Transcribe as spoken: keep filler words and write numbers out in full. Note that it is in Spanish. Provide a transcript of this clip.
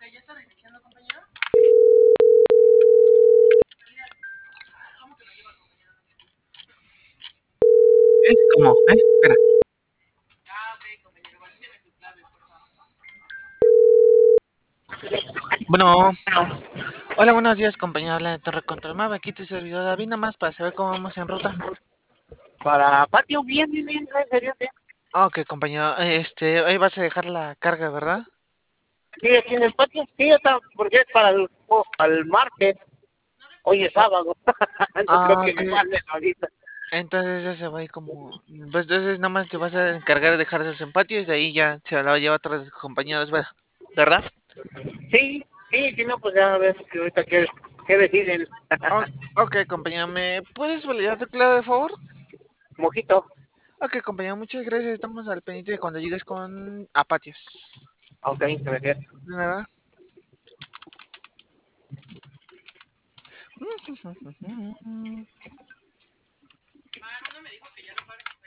¿Eh? ¿Cómo? ¿Eh? Espera. Bueno, hola, buenos días, compañero. Habla de Torre Control Map. Aquí tu servidor David, nada más para saber cómo vamos en ruta. Para patio, bien, bien, bien, gracias a Dios, bien. Ah, ok, compañero. Este, hoy vas a dejar la carga, ¿verdad? Sí, aquí en el patio, sí, ya está, porque es para el, oh, para el martes, hoy es Oh, sábado, no creo ah, que ok. me manden ahorita. Entonces ya se va a ir como. Pues entonces nada más te vas a encargar de dejar esos en patio y de ahí ya se la va a llevar a otros compañeros, ¿verdad? ¿Verdad? Sí, sí, si no, pues ya a ver que ahorita qué, qué deciden. Oh, ok, compañero. ¿Me puedes validar tu clave, de favor? Mojito, Ok, compañero, muchas gracias. Estamos al pendiente de cuando llegues con Apatios. ok, gracias. De nada.